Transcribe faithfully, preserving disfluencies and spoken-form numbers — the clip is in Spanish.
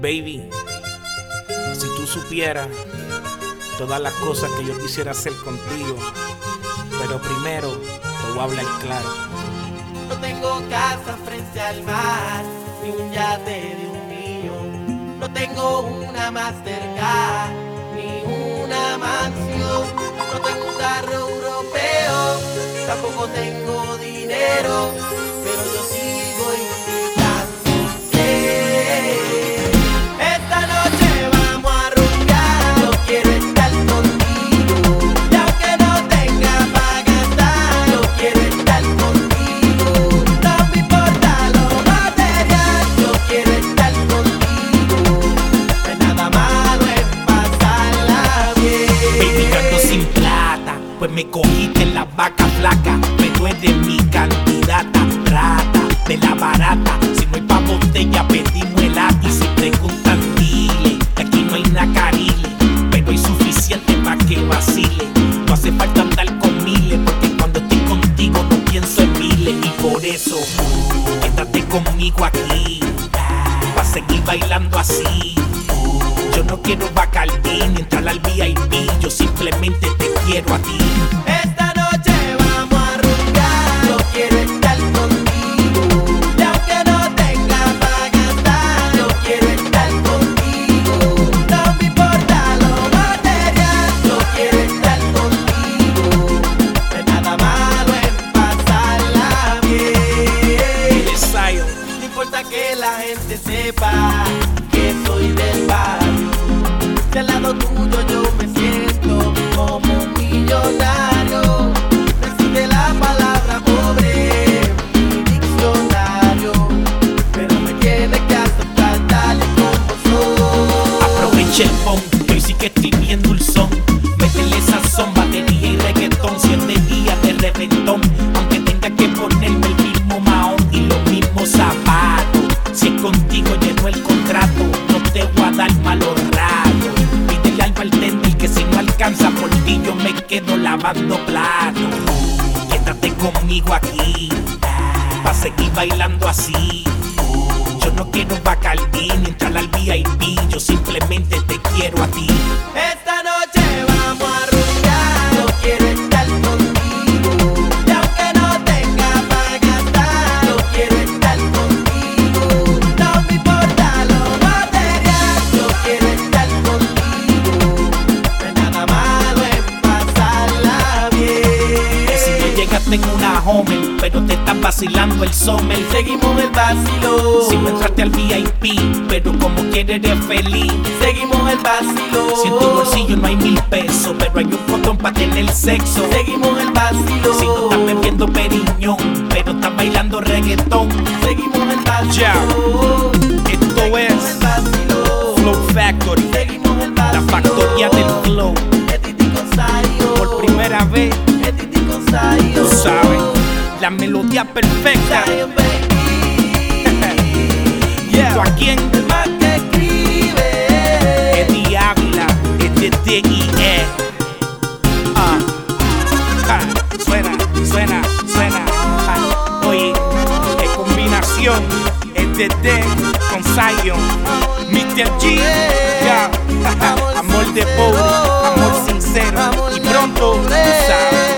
Baby, si tú supieras todas las cosas que yo quisiera hacer contigo, pero primero te voy a hablar claro. No tengo casa frente al mar, ni un yate de un millón. No tengo una Mastercard, ni una mansión. No tengo un carro europeo, tampoco tengo dinero, pero yo sigo invitándote. Esta noche vamos a rumbear, yo quiero estar contigo. Y aunque no tenga para gastar, yo quiero estar contigo. No me importa lo material, yo quiero estar contigo. No hay nada malo en pasarla bien. Baby, yo ando sin plata, pues me cogiste en la vaca flaca, pero eres mi candidata, rata de la barata. Si no hay pa' botella, pedimos el lápiz. Si preguntan, dile que aquí no hay nacarile, pero hay suficiente pa' que vacile. No hace falta andar con miles, porque cuando estoy contigo no pienso en miles. Y por eso, quédate conmigo aquí, pa' seguir bailando así. Yo no quiero Bacardí ni entrar al V I P, yo simplemente te quiero a ti. Esta noche vamos a rumbear, yo quiero estar contigo. Y aunque no tenga para gastar, yo quiero estar contigo. No me importa lo material, yo quiero estar contigo. No hay nada malo en pasarla bien. El ensayo. No importa que la gente sepa que soy del barrio, que al lado tuyo yo me siento como un millonario. Decide la palabra pobre en mi diccionario, pero me tienes que aceptar tal y como soy. Aprovecha el phone, que hoy sí que estoy bien dulzón. Métele sazón, batería y reggaetón. Siete días de reventón, aunque tenga que ponerme el mismo mahón y los mismos zapatos. Si es contigo lleno el contrato, no te voy a dar malos ratos. Pídele al bartender que si no alcanza por ti yo me quedo lavando platos. Quédate conmigo aquí, pa' seguir bailando así. Yo no quiero Bacardí ni entrar al V I P, yo simplemente te quiero a ti. Esta noche vamos a rumbear, yo quiero estar contigo. Y aunque no tenga para gastar, yo quiero estar contigo. No me importa lo material, yo quiero estar contigo. No hay nada malo en pasarla bien. Que si no llegaste en una Homer, pero te estás vacilando el summer. Seguimos el vacilo, Si no entraste al V I P, pero como quieres eres feliz. seguimos el vacilo. Si en tu bolsillo no hay mil pesos, pero hay un condón pa' tener sexo. Seguimos el vacilo. Si no estás bebiendo periñón, pero estás bailando reggaetón. Seguimos el vacilo. Ya. Esto Seguimos es el vacilo. Flow Factory, Seguimos el la vacilo. factoría del flow. Etitico Sayo. Por primera vez, Etitico Sayo. tú sabes, la melodía perfecta. Sayo, baby. Yeah. ¿A quién? El más que escribe. Eddie Ávila, es de D I E. Ah, ah, suena, suena, suena. Ah, oye, qué combinación. Es de D con Zion, mister G. Yeah. Amor de pobre, amor sincero. Y pronto, tú sabes.